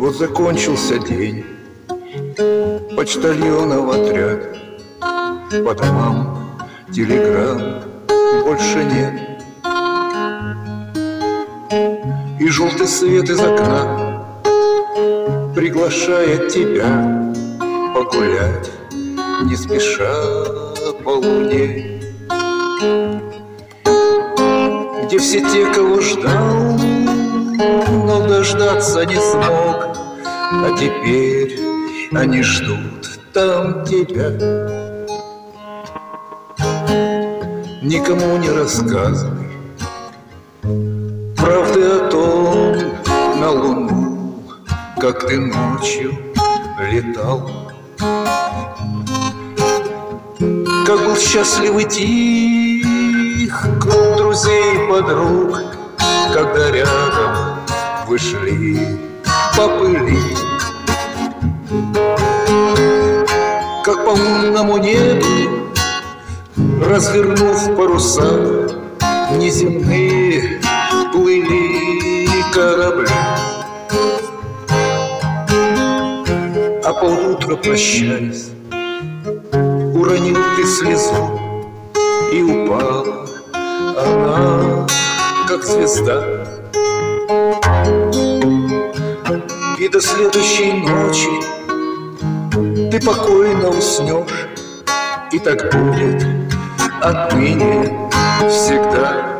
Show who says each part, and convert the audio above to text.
Speaker 1: Вот закончился день, почтальонов отряд, по домам телеграмм больше нет. И желтый свет из окна приглашает тебя погулять, не спеша по луне, где все те, кого ждал, но дождаться не смог, а теперь они ждут там тебя. Никому не рассказывай правды о том на луну, как ты ночью летал, как был счастлив и тих круг друзей и подруг, когда рядом вы шли по пыли. Как по лунному небу, развернув паруса, неземные плыли корабли. А поутро, прощаясь, уронил ты слезу, и упала она, как звезда. И до следующей ночи ты покойно уснешь, и так будет отныне всегда.